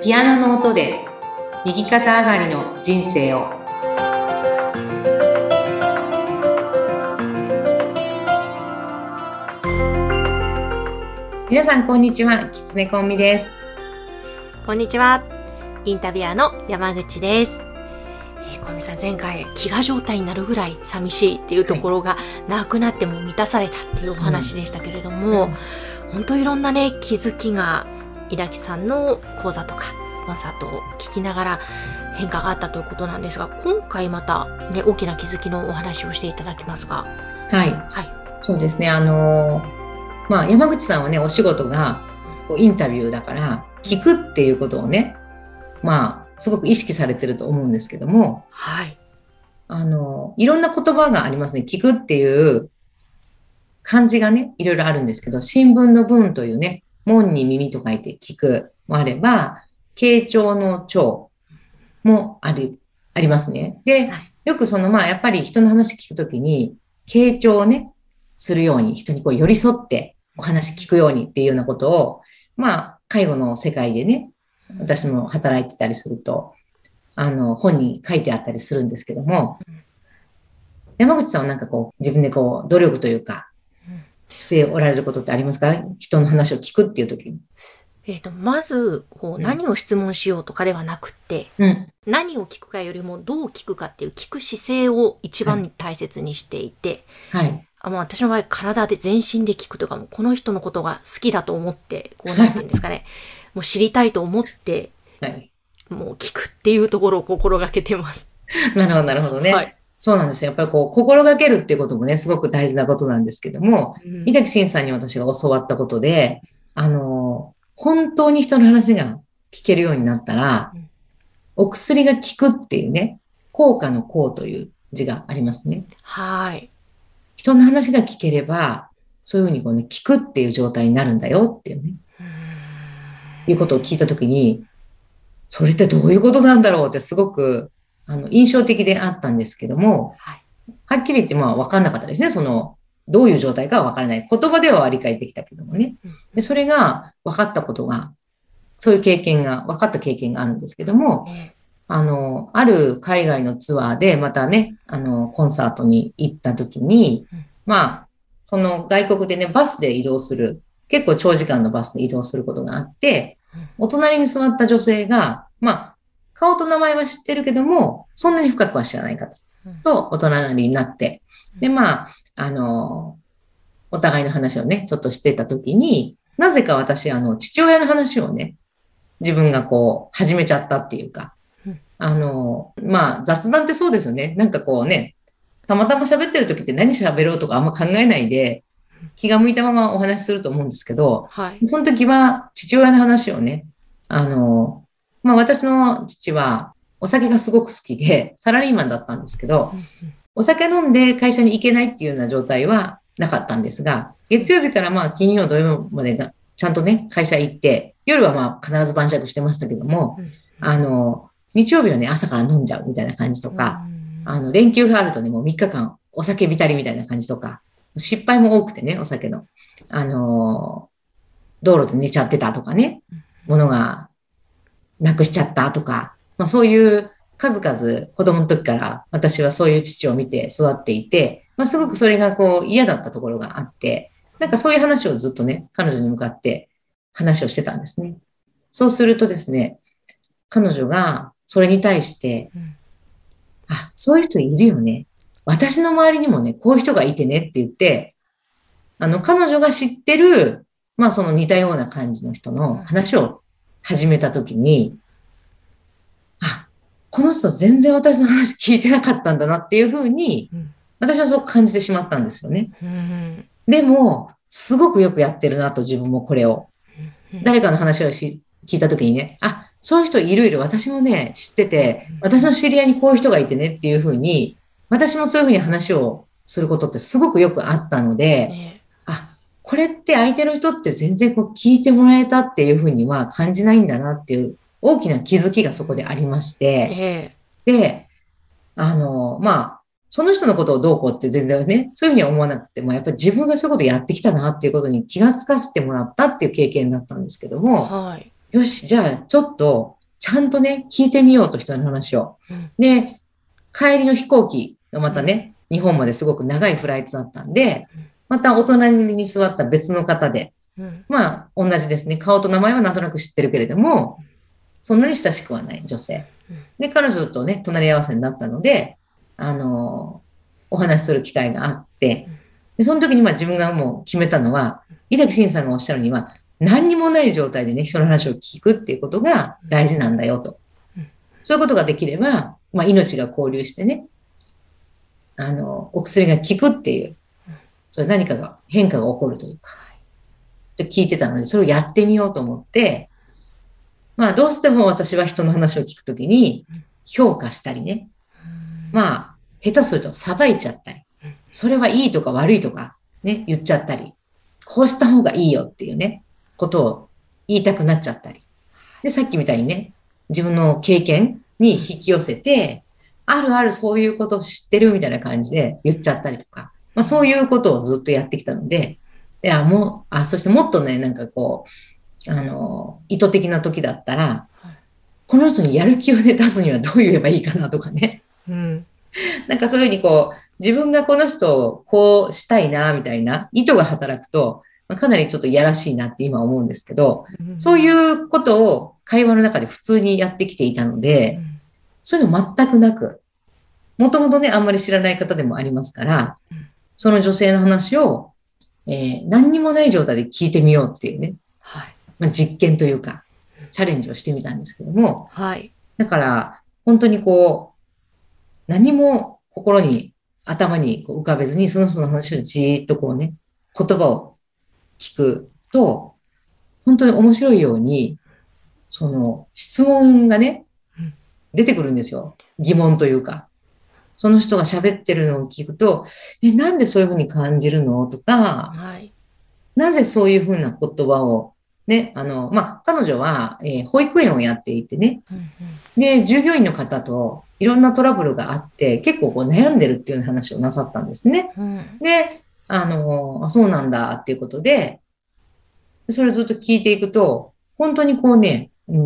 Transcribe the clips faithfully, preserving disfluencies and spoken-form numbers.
ピアノの音で右肩上がりの人生を。皆さんこんにちは、きつねコンビです。 こんにちは、インタビュアーの山口です。えー、コンビさん、前回飢餓状態になるぐらい寂しいっていうところが、なくなっても満たされたっていうお話でしたけれども、うん、本当いろんなね気づきが井崎さんの講座とかコンサートを聞きながら変化があったということなんですが、今回また、ね、大きな気づきのお話をしていただきますが。 はい、はい、そうですね。あのー、まあ、山口さんはね、お仕事がこうインタビューだから聞くっていうことをね、まあすごく意識されてると思うんですけども、 はい、 あのいろんな言葉がありますね。聞くっていう漢字がね、いろいろあるんですけど、新聞の文というね、門に耳と書いて聞くもあれば、傾聴の聴もあり、ありますね。で、はい、よくそのまあやっぱり人の話聞くときに、傾聴をね、するように、人にこう寄り添ってお話聞くようにっていうようなことを、まあ介護の世界でね、私も働いてたりすると、あの本に書いてあったりするんですけども、山口さんはなんかこう自分でこう努力というか、しておられることってありますか？人の話を聞くっていう時に。 えーと、まずこう、うん、何を質問しようとかではなくて、うん、何を聞くかよりもどう聞くかっていう聞く姿勢を一番大切にしていて、はい、あもう私の場合体で全身で聞くとかもこの人のことが好きだと思ってこうなんていうんですかねもう知りたいと思って、はい、もう聞くっていうところを心がけてます。 なるほどなるほどね。はい、そうなんですよ。やっぱりこう心がけるっていうこともねすごく大事なことなんですけども、うん、井崎慎さんに私が教わったことで、あの本当に人の話が聞けるようになったら、うん、お薬が効くっていうね、効果の効という字がありますね。 はい。 人の話が聞ければ、そういうふうにこうね、聞くっていう状態になるんだよっていうね、ういうことを聞いたときに、それってどういうことなんだろうってすごくあの印象的であったんですけども、はい、はっきり言ってまあ分かんなかったですね。そのどういう状態かは分からない。言葉では理解できたけどもね。でそれが分かったことが、そういう経験が、分かった経験があるんですけども、あの、ある海外のツアーでまたね、あの、コンサートに行った時に、まあ、その外国でね、バスで移動する、結構長時間のバスで移動することがあって、お隣に座った女性が、まあ、顔と名前は知ってるけども、そんなに深くは知らない方とお隣になって、で、まあ、あの、お互いの話をね、ちょっとしてたときに、なぜか私、あの、父親の話をね、自分がこう、始めちゃったっていうか、あの、まあ、雑談ってそうですよね。なんかこうね、たまたま喋ってるときって何喋ろうとかあんま考えないで、気が向いたままお話しすると思うんですけど、はい、その時は父親の話をね、あの、まあ私の父はお酒がすごく好きで、サラリーマンだったんですけど、お酒飲んで会社に行けないっていうような状態はなかったんですが、月曜日からまあ金曜土曜までがちゃんとね、会社行って、夜はまあ必ず晩酌してましたけども、あの、日曜日はね、朝から飲んじゃうみたいな感じとか、あの、連休があるとね、もうみっかかんお酒浸りみたいな感じとか、失敗も多くてね、お酒の。あの、道路で寝ちゃってたとかね、物がなくしちゃったとか、まあそういう数々子供の時から私はそういう父を見て育っていて、まあすごくそれがこう嫌だったところがあって、なんかそういう話をずっとね、彼女に向かって話をしてたんですね。そうするとですね、彼女がそれに対して、あ、そういう人いるよね。私の周りにもね、こういう人がいてねって言って、あの、彼女が知ってる、まあその似たような感じの人の話を始めたときに、あ、この人全然私の話聞いてなかったんだなっていうふうに、私はそう感じてしまったんですよね。でも、すごくよくやってるなと自分もこれを。誰かの話をし聞いたときにね、あ、そういう人いるいる、私もね、知ってて、私の知り合いにこういう人がいてねっていうふうに、私もそういうふうに話をすることってすごくよくあったので、あ、これって相手の人って全然こう聞いてもらえたっていうふうには感じないんだなっていう大きな気づきがそこでありまして、で、あの、まあ、その人のことをどうこうって全然ね、そういうふうには思わなくても、やっぱり自分がそういうことをやってきたなっていうことに気がつかせてもらったっていう経験だったんですけども、はい、よし、じゃあちょっとちゃんとね、聞いてみようと人の話を。 うんで、帰りの飛行機がまたね、日本まですごく長いフライトだったんで、またお隣に座った別の方で、 うんまあ、同じですね。顔と名前はなんとなく知ってるけれども、そんなに親しくはない女性。で、彼女とね、隣り合わせになったので、あの、お話しする機会があって、で、その時にまあ自分がもう決めたのは、井崎慎さんがおっしゃるには、何にもない状態でね、人の話を聞くっていうことが大事なんだよと。そういうことができれば、まあ、命が交流してね、あの、お薬が効くっていう、それ何かが、変化が起こるというか、で聞いてたので、それをやってみようと思って、まあ、どうしても私は人の話を聞くときに、評価したりね、まあ、下手すると裁いちゃったり、それはいいとか悪いとか、ね、言っちゃったり、こうした方がいいよっていうね、ことを言いたくなっちゃったり。で、さっきみたいにね、自分の経験に引き寄せて、あるあるそういうことを知ってるみたいな感じで言っちゃったりとか、まあそういうことをずっとやってきたので、で、あ、もう、あ、そしてもっとね、なんかこう、あの、意図的な時だったら、この人にやる気をね、出すにはどう言えばいいかなとかね。 うん。 なんかそういうふうにこう、自分がこの人をこうしたいな、みたいな意図が働くと、まあかなりちょっといやらしいなって今思うんですけど、そういうことを会話の中で普通にやってきていたので、そういうの全くなく、もともとね、あんまり知らない方でもありますから、その女性の話を、えー何にもない状態で聞いてみようっていうね、 はい。 まあ、実験というか、チャレンジをしてみたんですけども、 はい。 だから、本当にこう、何も心に、頭にこう浮かべずに、その人の話をじーっとこうね、言葉を聞くと、本当に面白いように、その質問がね、出てくるんですよ。疑問というか。その人が喋ってるのを聞くと、え、なんでそういうふうに感じるのとか、 はい。 なぜそういうふうな言葉を、ね、あの、まあ、彼女は、えー保育園をやっていてね、 うんで、従業員の方といろんなトラブルがあって、結構こう悩んでるっていう話をなさったんですね。 うんうんで、あの、あ、そうなんだっていうことで、それをずっと聞いていくと、本当にこうね、うん、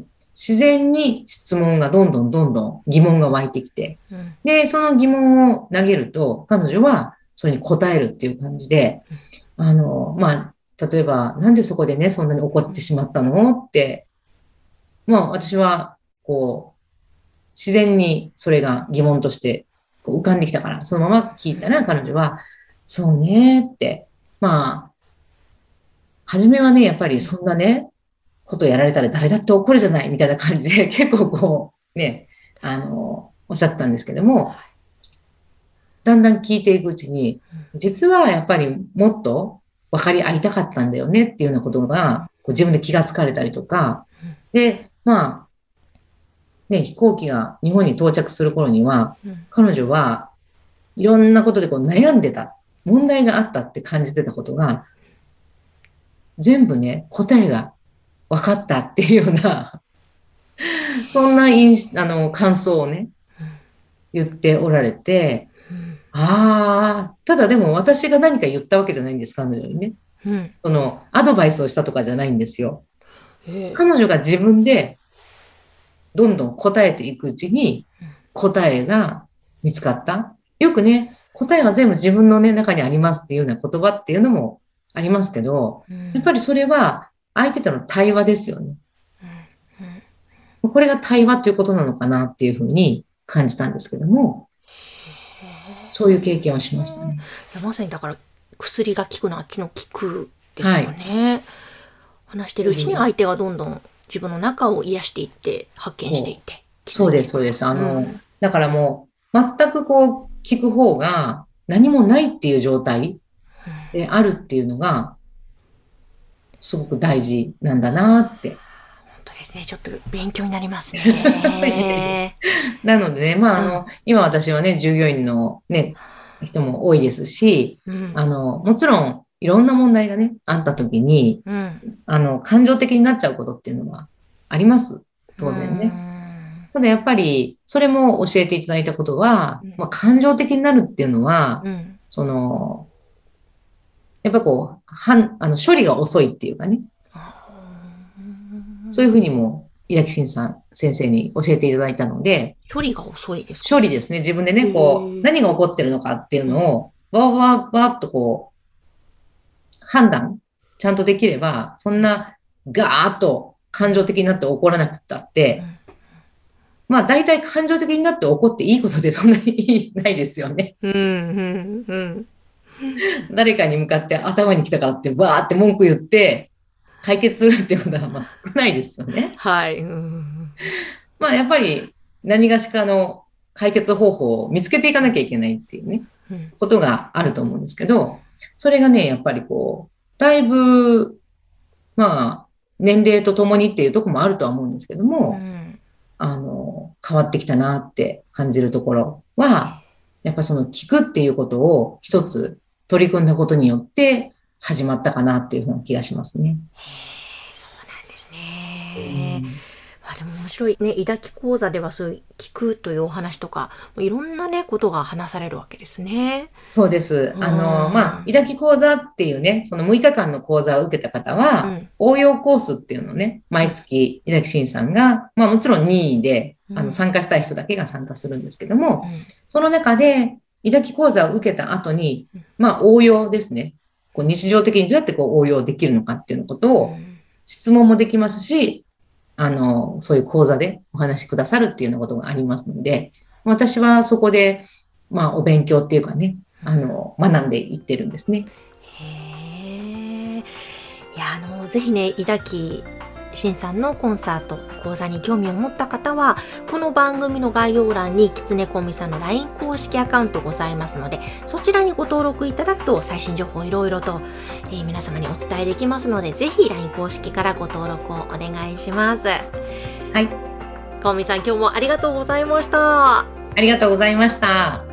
自然に質問がどんどんどんどん疑問が湧いてきて、 うんで、その疑問を投げると、彼女はそれに答えるっていう感じで、あの、まあ、例えば、なんでそこでね、そんなに怒ってしまったのって、まあ、私は、こう、自然にそれが疑問としてこう浮かんできたから、そのまま聞いたら彼女は、そうねって、まあ、初めはね、やっぱりそんなね、ことやられたら誰だって怒るじゃないみたいな感じで、結構こう、ね、あの、おっしゃってたんですけども、だんだん聞いていくうちに、実はやっぱりもっと分かり合いたかったんだよねっていうようなことが、こう自分で気がつかれたりとか、で、まあ、ね、飛行機が日本に到着する頃には、 うん彼女はいろんなことでこう悩んでた、問題があったって感じてたことが、全部ね、答えが分かったっていうような、そんな印あの感想をね、言っておられて、ああ、ただでも私が何か言ったわけじゃないんです、彼女にね。 うん。 その、アドバイスをしたとかじゃないんですよ。 え彼女が自分でどんどん答えていくうちに答えが見つかった。よくね、答えは全部自分の、ね、中にありますっていうような言葉っていうのもありますけど、 うんやっぱりそれは相手との対話ですよね。 うんこれが対話ということなのかなっていうふうに感じたんですけども、そういう経験をしましたね。 いやまさにだから薬が効くのはあっちの効くですよはい。 ね。話してるうちに相手がどんどん自分の中を癒していって発見していって気づそうです、 いていく。 そうです。あの、 うんだからもう、全くこう、聞く方が何もないっていう状態であるっていうのが、すごく大事なんだなって。 本当ですね。ちょっと勉強になりますいやいやね。 なのでね、まあ、あうんの、今私はね、従業員のね、人も多いですし、 うんあの、もちろん、いろんな問題がね、あった時に、 うんあの、感情的になっちゃうことっていうのはあります。 う当然ね。 んただやっぱり、それも教えていただいたことは、まあ、感情的になるっていうのは、 うんその、やっぱこう、はん、あの、処理が遅いっていうかね、そういうふうにも井崎慎さん先生に教えていただいたので、 処理が遅いですか？ 処理ですね。自分でね、こう、何が起こってるのかっていうのを、わーわーわーっとこう、判断、ちゃんとできれば、そんなガーッと感情的になって怒らなくったって、まあ大体感情的になって怒っていいことでそんなにないですよね。 うんうんうん。 誰かに向かって頭に来たからってわーって文句言って解決するっていうことはまあ少ないですよね。 はい。うん、 まあやっぱり何がしかの解決方法を見つけていかなきゃいけないっていうね、 うん、 ことがあると思うんですけど、それがね、やっぱりこう、だいぶ、まあ、年齢とともにっていうところもあるとは思うんですけども、 うん、 あの、変わってきたなって感じるところは、やっぱその聞くっていうことを一つ取り組んだことによって始まったかなっていうふうな気がしますね。 へえ、そうなんですうね。 ん、 あ、でも面白いね。医抱き講座ではそういう聞くというお話とか、いろんなね、ことが話されるわけですね。 そうです。 うあの、まあ、 ん。 医き講座っていうね、そのむいかかんの講座を受けた方は、 うん。 応用コースっていうのをね、毎月医き審さんが、まあもちろん任意で、あの、 うん。 参加したい人だけが参加するんですけども、 うん。 その中で、医き講座を受けた後に、まあ応用ですね。こう日常的にどうやってこう応用できるのかっていうことを質問もできますし、あの、そういう講座でお話しくださるっていうようなことがありますので、私はそこで、まあお勉強っていうかね、あの、学んでいってるんですね。 へえ。いや、あの、ぜひね、井崎慎さんのコンサート、講座に興味を持った方は、この番組の概要欄に、きつねこみさんの ライン 公式アカウントございますので、そちらにご登録いただくと、最新情報いろいろと、えー、皆様にお伝えできますので、ぜひ ライン 公式からご登録をお願いします。 はい。 こみさん、今日もありがとうございました。 ありがとうございました。